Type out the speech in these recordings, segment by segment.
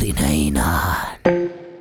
வீணை நான்.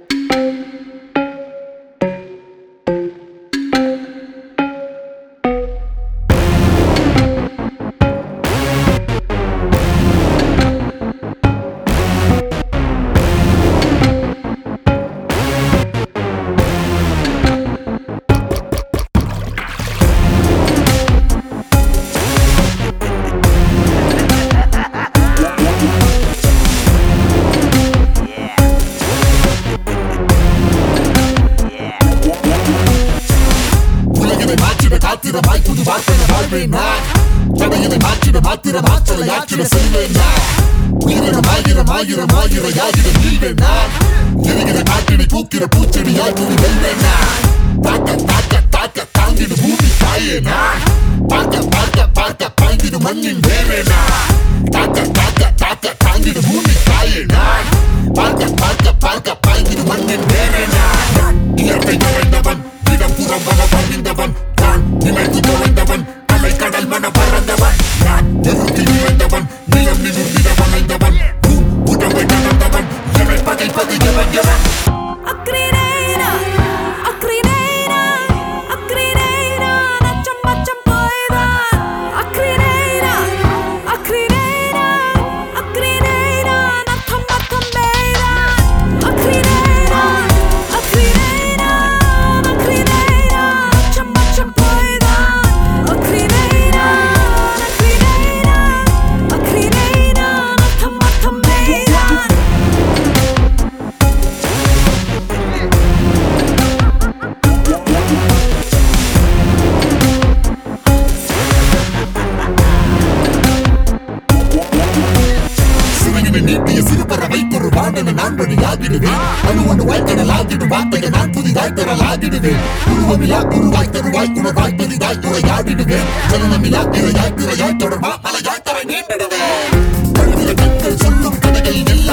காத்திரமாய் புது வார்த்தை வாழ்வேன் நான். தடையினை மாற்றிட மாத்திர மாற்றலை ஆற்றிட செய்வேன் நான். உயிரினம் ஆயிரம் ஆயிரம் ஆயிரம் வீழ்வேன் நான். எரிகிற காற்றினை பூக்கிற பூச்செடி ஆற்றுவி வெல்வேன் நான். தாக்க தாக்க தாக்க தாங்கிடு பூமி தாயே நான். பார்க்க பார்க்க பார்க்க பாய்ந்திடு மண்ணின் வேறே நான். தாக்க தாக்க தாக்க தாங்கிடு பூமி தாயே நான். பார்க்க பார்க்க பார்க்க பாய்ந்திடு மண்ணின் வேறே நான். இயற்கை நிறைந்தவன் இடம் புறம் வர பகிர்ந்தவன் நான். நிலைத்து தொலைந்தவன் அலை கடல் மன பறந்தவன் நான். நெருங்கி நிறைந்தவன் நிலம் நிமிர்ந்திட வளைந்தவன் உடம்பை கடந்தவன் எவை பகைப்பது எவன் எவன். நீட்டிய சிறுபறவை ஒரு வாண்டன நான் வழியாகிடுவேன். அணு ஒன்று வாய்க்கடல் ஆகிடும் வார்த்தையை நான் புதிதாய் தரலாகிடுவேன். உருவமில்லா குருவாய் தருவாய் உணர்வாய் பெரிதாய் துறையாடிடுவேன். ஜனனமில்லா திரையாய் திரையாய் தொடர்பா மலையாய் தரை நீண்டிடுவேன். சொல்லும் கதைகள் எல்லாம்